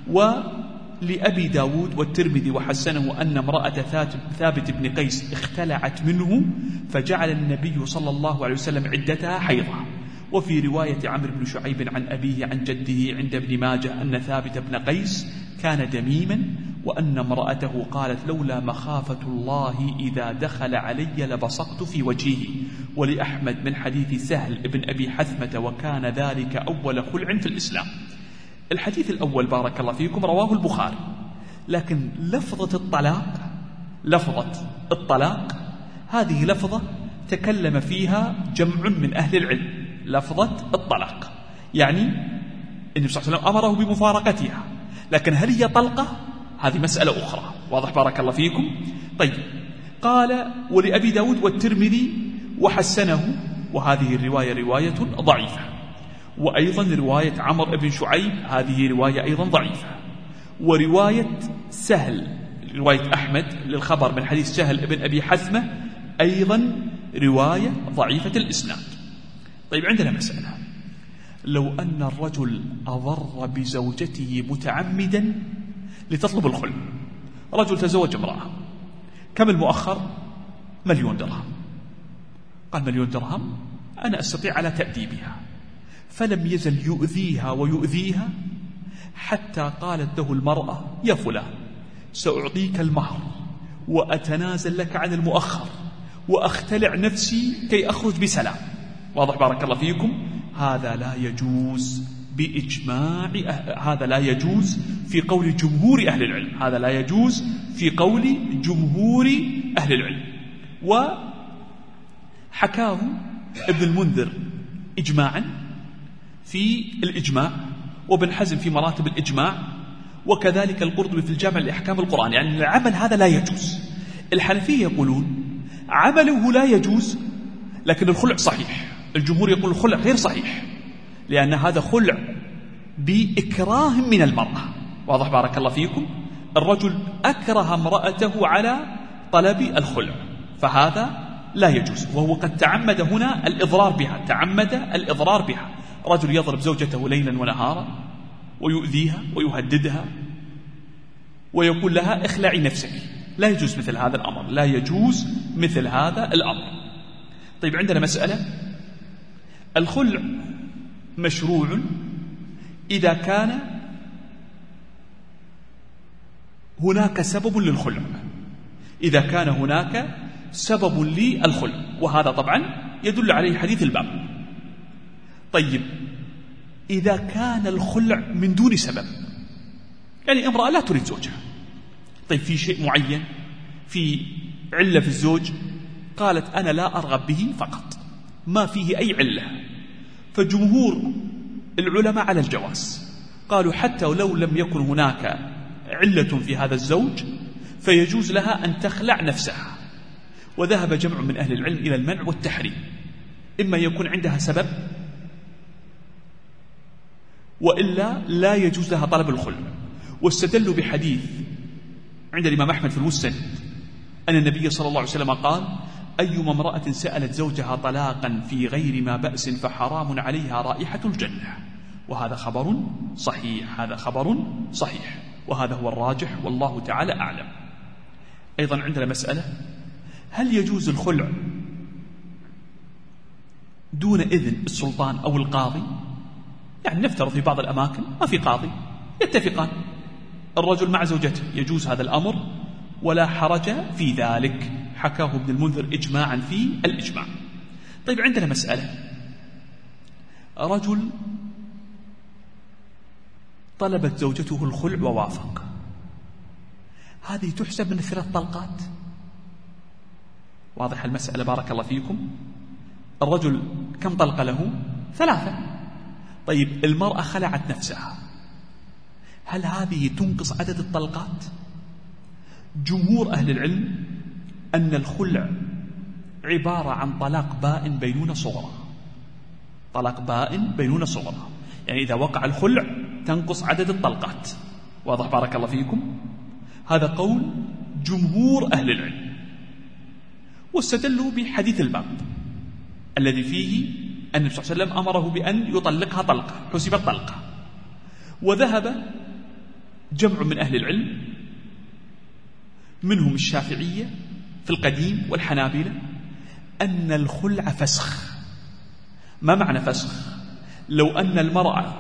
[SPEAKER 2] ولأبي داود والترمذي وحسنه أن امرأة ثابت بن قيس اختلعت منه فجعل النبي صلى الله عليه وسلم عدتها حيضة. وفي رواية عمرو بن شعيب عن أبيه عن جده عند ابن ماجه أن ثابت بن قيس كان دميما، وأن امرأته قالت: لولا مخافة الله إذا دخل علي لبصقت في وجهه. ولأحمد من حديث سهل بن أبي حثمة: وكان ذلك أول خلع في الإسلام. الحديث الأول بارك الله فيكم رواه البخاري، لكن لفظة الطلاق لفظة الطلاق هذه لفظة تكلم فيها جمع من أهل العلم. لفظة الطلاق يعني النبي صلى الله عليه وسلم أمره بمفارقتها، لكن هل هي طلقة؟ هذه مسألة أخرى. واضح بارك الله فيكم؟ طيب. قال: ولأبي داود والترمذي وحسنه، وهذه الرواية رواية ضعيفة. وأيضا رواية عمرو بن شعيب هذه رواية أيضا ضعيفة. ورواية سهل رواية أحمد للخبر من حديث سهل بن أبي حثمة أيضا رواية ضعيفة الإسناد. طيب، عندنا مسألة: لو أن الرجل أضر بزوجته متعمدا لتطلب الخلع. رجل تزوج امرأة، كم المؤخر؟ مليون درهم. قال: مليون درهم أنا أستطيع على تأديبها. فلم يزل يؤذيها ويؤذيها حتى قالت له المرأة: يا فلان، سأعطيك المهر وأتنازل لك عن المؤخر وأختلع نفسي كي أخرج بسلام. واضح بارك الله فيكم؟ هذا لا يجوز بإجماع أهل. هذا لا يجوز في قول جمهور أهل العلم. هذا لا يجوز في قول جمهور أهل العلم. وحكاه ابن المنذر إجماعا في الإجماع، وابن حزم في مراتب الإجماع، وكذلك القرطبي في الجامع لأحكام القرآن. يعني العمل هذا لا يجوز. الحنفية يقولون عمله لا يجوز لكن الخلع صحيح. الجمهور يقول الخلع غير صحيح، لأن هذا خلع بإكراه من المرأة. واضح بارك الله فيكم؟ الرجل أكره امرأته على طلب الخلع، فهذا لا يجوز، وهو قد تعمد هنا الإضرار بها. تعمد الإضرار بها. رجل يضرب زوجته ليلا ونهارا ويؤذيها ويهددها ويقول لها: اخلعي نفسك. لا يجوز مثل هذا الأمر، لا يجوز مثل هذا الأمر. طيب، عندنا مسألة: الخلع مشروع إذا كان هناك سبب للخلع. إذا كان هناك سبب للخلع، وهذا طبعا يدل عليه حديث الباب. طيب إذا كان الخلع من دون سبب، يعني امرأة لا تريد زوجها، طيب في شيء معين، في علة في الزوج، قالت أنا لا أرغب به فقط، ما فيه أي علة، فجمهور العلماء على الجواز، قالوا حتى ولو لم يكن هناك علة في هذا الزوج فيجوز لها أن تخلع نفسها. وذهب جمع من أهل العلم إلى المنع والتحريم، إما يكون عندها سبب وإلا لا يجوز لها طلب الخلع. واستدلوا بحديث عند الإمام أحمد في المسند أن النبي صلى الله عليه وسلم قال أيما امرأة سألت زوجها طلاقا في غير ما بأس فحرام عليها رائحة الجنة. وهذا خبر صحيح، هذا خبر صحيح، وهذا هو الراجح والله تعالى أعلم. أيضا عندنا مسألة، هل يجوز الخلع دون إذن السلطان أو القاضي؟ يعني نفترض في بعض الأماكن ما في قاضي، يتفقان الرجل مع زوجته، يجوز هذا الأمر ولا حرج في ذلك، حكاه ابن المنذر إجماعا في الإجماع. طيب عندنا مسألة، رجل طلبت زوجته الخلع ووافق، هذه تحسب من ثلاث طلقات؟ واضح المسألة بارك الله فيكم. الرجل كم طلقة له؟ ثلاثة. طيب المرأة خلعت نفسها، هل هذه تنقص عدد الطلقات؟ جمهور أهل العلم أن الخلع عبارة عن طلاق بائن بينونة صغرى، طلاق بائن بينونة صغرى، يعني إذا وقع الخلع تنقص عدد الطلقات. واضح بارك الله فيكم. هذا قول جمهور أهل العلم، واستدلوا بحديث الباب الذي فيه أن النبي صلى الله عليه وسلم أمره بأن يطلقها طلقة، حسبت طلقة. وذهب جمع من أهل العلم منهم الشافعية في القديم والحنابلة أن الخلع فسخ. ما معنى فسخ؟ لو أن المرأة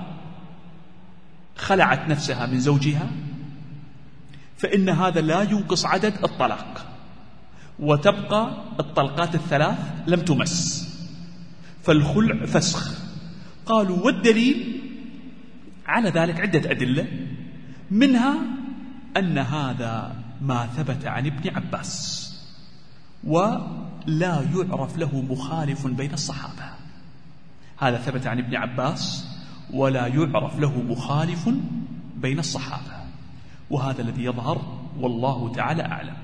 [SPEAKER 2] خلعت نفسها من زوجها فإن هذا لا ينقص عدد الطلاق، وتبقى الطلقات الثلاث لم تمس، فالخلع فسخ. قالوا والدليل على ذلك عدة أدلة، منها أن هذا ما ثبت عن ابن عباس ولا يعرف له مخالف بين الصحابة. هذا ثبت عن ابن عباس ولا يعرف له مخالف بين الصحابة، وهذا الذي يظهر والله تعالى أعلم.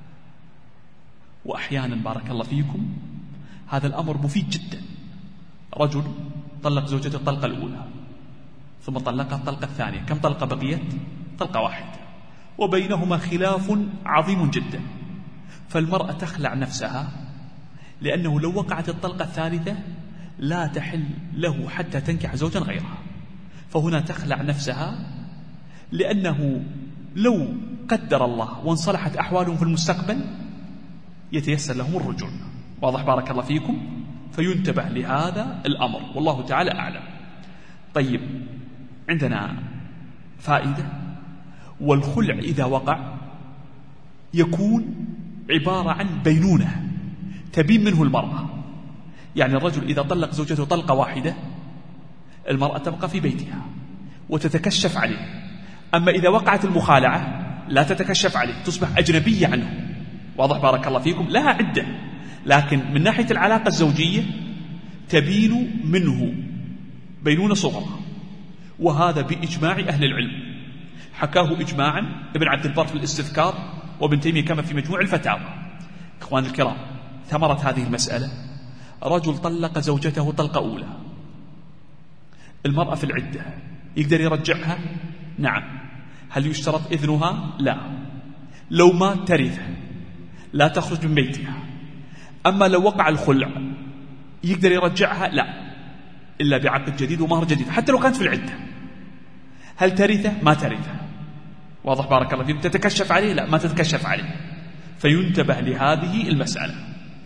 [SPEAKER 2] وأحيانا بارك الله فيكم هذا الأمر مفيد جدا، رجل طلق زوجته الطلقة الأولى ثم طلقها الطلقة الثانية، كم طلقة بقيت؟ طلقة واحدة، وبينهما خلاف عظيم جدا، فالمرأة تخلع نفسها لأنه لو وقعت الطلقة الثالثة لا تحل له حتى تنكح زوجا غيرها، فهنا تخلع نفسها لأنه لو قدر الله وانصلحت أحوالهم في المستقبل يتيسر لهم الرجوع. واضح بارك الله فيكم، فينتبه لهذا الأمر والله تعالى أعلم. طيب عندنا فائدة، والخلع إذا وقع يكون عبارة عن بينونة تبين منه المرأة، يعني الرجل إذا طلق زوجته طلقة واحدة المرأة تبقى في بيتها وتتكشف عليه، أما إذا وقعت المخالعة لا تتكشف عليه، تصبح أجنبية عنه. واضح بارك الله فيكم، لها عدة، لكن من ناحية العلاقة الزوجية تبين منه بينونة صغرى، وهذا بإجماع أهل العلم، حكاه إجماعا ابن عبد البر في الاستذكار وابن تيمية كما في مجموع الفتاوى. إخوان الكرام، ثمرة هذه المسألة، رجل طلق زوجته طلقة أولى، المرأة في العدة، يقدر يرجعها؟ نعم. هل يشترط إذنها؟ لا. لو ما ترثه لا تخرج من بيتها. أما لو وقع الخلع يقدر يرجعها؟ لا، إلا بعقد جديد ومهر جديد حتى لو كانت في العدة. هل ترثه؟ ما ترثه. واضح بارك الله فيكم. تتكشف عليه؟ لا، ما تتكشف عليه. فينتبه لهذه المسألة.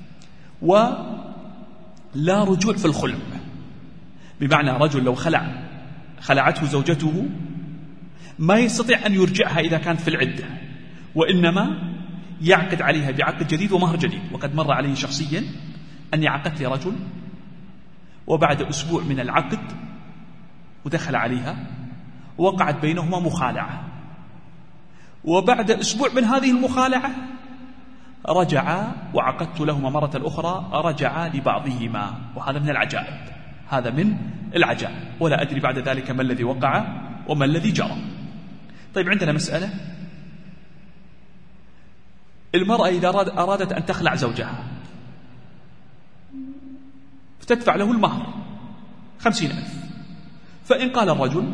[SPEAKER 2] ولا رجوع في الخلع، بمعنى رجل لو خلع خلعته زوجته ما يستطيع أن يرجعها إذا كانت في العدة، وإنما يعقد عليها بعقد جديد ومهر جديد. وقد مر عليه شخصيا أني عقدت لرجل وبعد أسبوع من العقد ودخل عليها وقعت بينهما مخالعة، وبعد أسبوع من هذه المخالعة رجعا وعقدت لهما مرة أخرى، رجعا لبعضهما، وهذا من العجائب، هذا من العجائب، ولا أدري بعد ذلك ما الذي وقع وما الذي جرى. طيب عندنا مسألة، المرأة إذا أرادت أن تخلع زوجها فتدفع له المهر خمسين ألف، فإن قال الرجل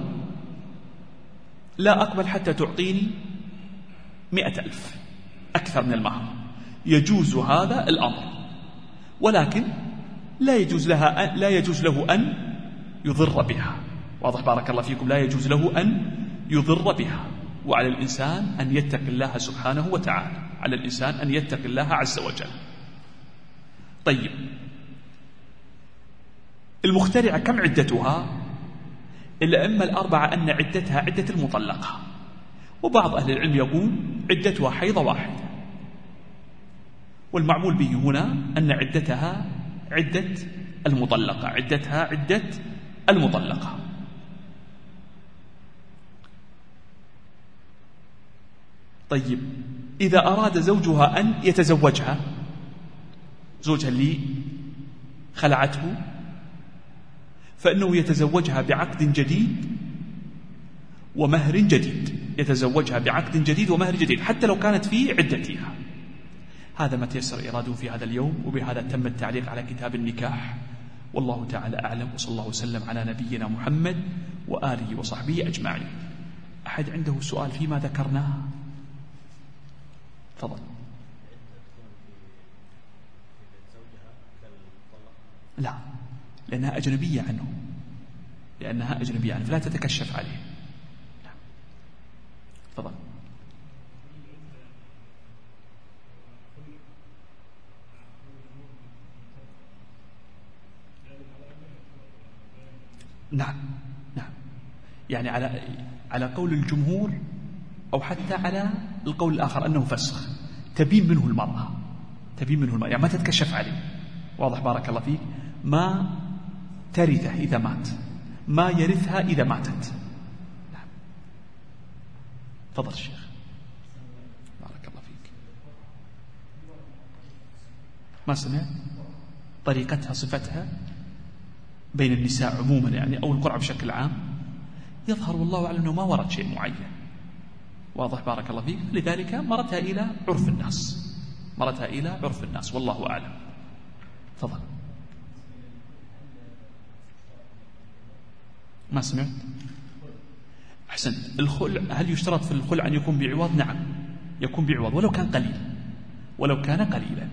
[SPEAKER 2] لا أقبل حتى تعطيني مئة ألف أكثر من المهر، يجوز هذا الأمر، ولكن لا يجوز لها لا يجوز له أن يضر بها. واضح بارك الله فيكم؟ لا يجوز له أن يضر بها، وعلى الإنسان أن يتقي الله سبحانه وتعالى، على الإنسان أن يتقي الله عز وجل. طيب المخترعة كم عدتها؟ الأئمة الأربعة أن عدتها عدة المطلقة، وبعض أهل العلم يقول عدتها حيضة واحدة، والمعمول به هنا أن عدتها عدة المطلقة، عدتها عدة المطلقة. طيب إذا أراد زوجها أن يتزوجها، زوجها اللي خلعته، فإنه يتزوجها بعقد جديد ومهر جديد، يتزوجها بعقد جديد ومهر جديد حتى لو كانت في عدتها. هذا ما تيسر إراده في هذا اليوم، وبهذا تم التعليق على كتاب النكاح، والله تعالى أعلم، وصلى الله وسلم على نبينا محمد وآله وصحبه أجمعين. أحد عنده سؤال فيما ذكرناه؟ تفضل. لا، لأنها أجنبية عنه، لأنها أجنبية عنه فلا تتكشف عليه. تفضل. نعم نعم، يعني على على قول الجمهور أو حتى على القول الآخر أنه فسخ، تبين منه المرأة، تبين منه المرأة، يعني ما تتكشف عليه. واضح بارك الله فيك؟ ما ترثه إذا مات، ما يرثها إذا ماتت. نعم. تفضل الشيخ. بارك الله فيك. ما سمعت؟ طريقتها صفتها بين النساء عموما يعني، أو القرعة بشكل عام، يظهر والله أعلم أنه ما ورد شيء معين. واضح بارك الله فيك؟ لذلك مرتها إلى عرف الناس، مرتها إلى عرف الناس، والله أعلم. تفضل. ما سمعت؟ أحسنت. الخلع، هل يشترط في الخلع أن يكون بعوض؟ نعم، يكون بعوض ولو كان قليل، ولو كان قليلا.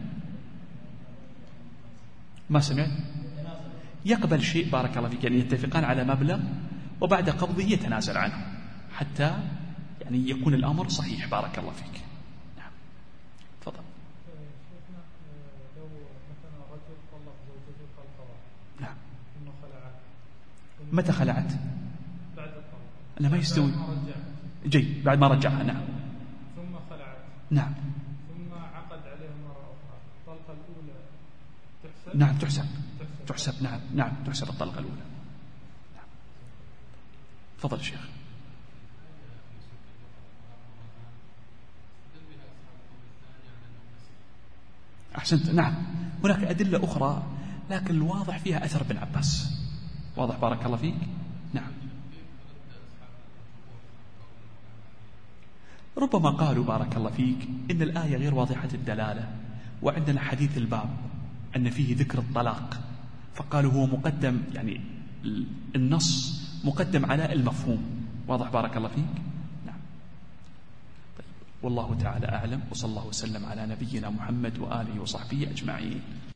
[SPEAKER 2] ما سمعت؟ يقبل شيء بارك الله فيك، يعني يتفقان على مبلغ وبعد قبضه يتنازل عنه حتى يعني يكون الأمر صحيح. بارك الله فيك. نعم. تفضل.
[SPEAKER 3] لو مثلا رجل طلق زوجته طلقة واحدة،
[SPEAKER 2] نعم،
[SPEAKER 3] ثم خلعت،
[SPEAKER 2] متى خلعت؟
[SPEAKER 3] بعد الطلاق.
[SPEAKER 2] لا، ما يستوي. جيد، بعد ما رجعها. نعم.
[SPEAKER 3] ثم خلعت.
[SPEAKER 2] نعم.
[SPEAKER 3] ثم عقد عليها مرة أخرى، الطلقة الأولى تحسب؟
[SPEAKER 2] نعم تحسب.
[SPEAKER 3] تحسب.
[SPEAKER 2] تحسب. نعم نعم تحسب الطلقة الأولى. نعم. تفضل يا شيخ. أحسنت. نعم، هناك أدلة أخرى لكن الواضح فيها أثر ابن عباس. واضح بارك الله فيك؟ نعم. ربما قالوا بارك الله فيك إن الآية غير واضحة الدلالة، وعندنا حديث الباب أن فيه ذكر الطلاق، فقالوا هو مقدم، يعني النص مقدم على المفهوم. واضح بارك الله فيك؟ نعم. طيب، والله تعالى أعلم، وصلى الله وسلم على نبينا محمد وآله وصحبه أجمعين.